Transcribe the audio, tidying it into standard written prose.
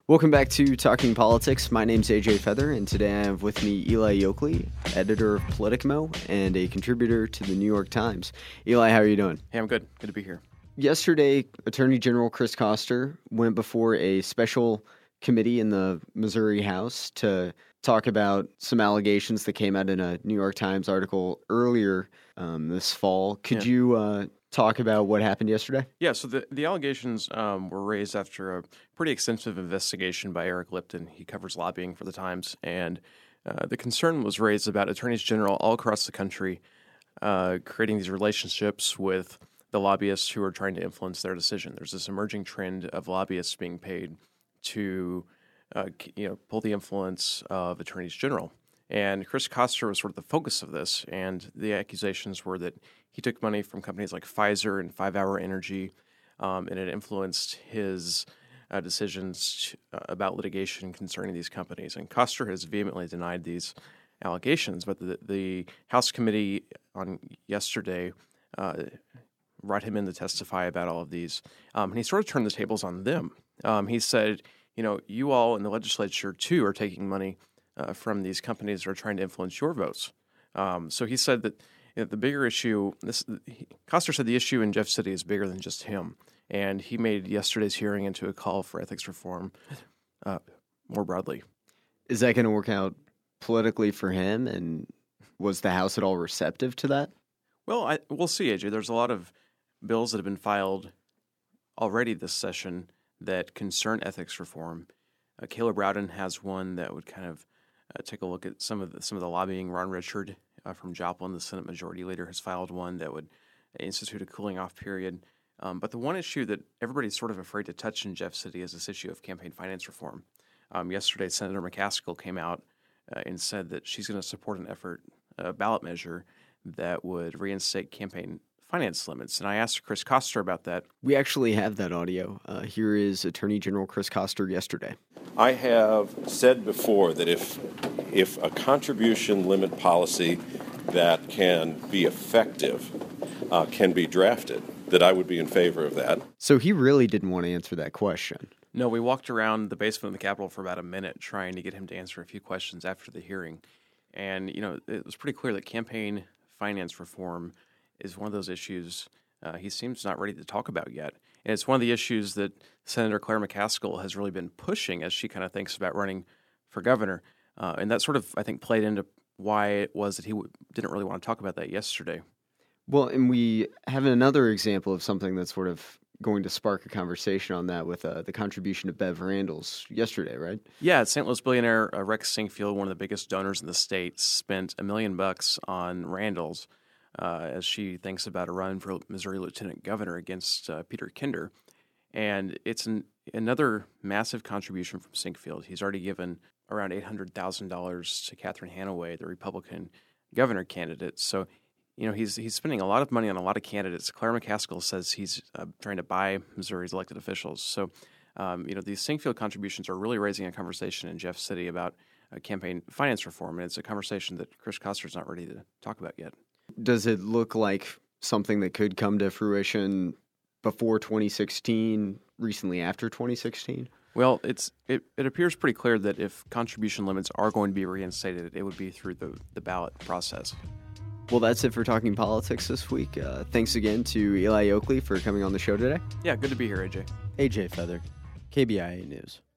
Welcome back to Talking Politics. My name's AJ Feather, and today I have with me Eli Yoakley, editor of Politico and a contributor to the New York Times. Eli, how are you doing? Hey, I'm good. Good to be here. Yesterday, Attorney General Chris Koster went before a special committee in the Missouri House to talk about some allegations that came out in a New York Times article earlier this fall. Could you talk about what happened yesterday? Yeah, so the allegations were raised after a pretty extensive investigation by Eric Lipton. He covers lobbying for the Times, and the concern was raised about attorneys general all across the country creating these relationships with the lobbyists who are trying to influence their decision. There's this emerging trend of lobbyists being paid to pull the influence of attorneys general. And Chris Koster was sort of the focus of this, and the accusations were that he took money from companies like Pfizer and 5 Hour Energy, and it influenced his decisions about litigation concerning these companies. And Koster has vehemently denied these allegations, but the House committee on yesterday brought him in to testify about all of these, and he sort of turned the tables on them. He said, you all in the legislature, too, are taking money from these companies that are trying to influence your votes. So he said that the bigger issue, Koster said the issue in Jeff City is bigger than just him. And he made yesterday's hearing into a call for ethics reform more broadly. Is that going to work out politically for him? And was the House at all receptive to that? Well, we'll see, AJ. There's a lot of bills that have been filed already this session that concern ethics reform. Caleb Rowden has one that would kind of take a look at some of the lobbying. Ron Richard from Joplin, the Senate Majority Leader, has filed one that would institute a cooling-off period. But the one issue that everybody's sort of afraid to touch in Jeff City is this issue of campaign finance reform. Yesterday, Senator McCaskill came out and said that she's going to support a ballot measure that would reinstate campaign finance limits. And I asked Chris Koster about that. We actually have that audio. Here is Attorney General Chris Koster yesterday. I have said before that if a contribution limit policy that can be effective can be drafted, that I would be in favor of that. So he really didn't want to answer that question. No, we walked around the basement of the Capitol for about a minute trying to get him to answer a few questions after the hearing. And, it was pretty clear that campaign finance reform is one of those issues he seems not ready to talk about yet. And it's one of the issues that Senator Claire McCaskill has really been pushing as she kind of thinks about running for governor. And that sort of, I think, played into why it was that he didn't really want to talk about that yesterday. Well, and we have another example of something that's sort of going to spark a conversation on that with the contribution of Bev Randles yesterday, right? Yeah, St. Louis billionaire Rex Sinquefield, one of the biggest donors in the state, spent $1 million on Randles as she thinks about a run for Missouri lieutenant governor against Peter Kinder. And it's another massive contribution from Sinquefield. He's already given around $800,000 to Catherine Hanaway, the Republican governor candidate. So, he's spending a lot of money on a lot of candidates. Claire McCaskill says he's trying to buy Missouri's elected officials. So, these Sinquefield contributions are really raising a conversation in Jeff City about campaign finance reform, and it's a conversation that Chris Koster's not ready to talk about yet. Does it look like something that could come to fruition before 2016, recently after 2016? Well, it appears pretty clear that if contribution limits are going to be reinstated, it would be through the ballot process. Well, that's it for Talking Politics this week. Thanks again to Eli Yoakley for coming on the show today. Yeah, good to be here, AJ. AJ Feather, KBIA News.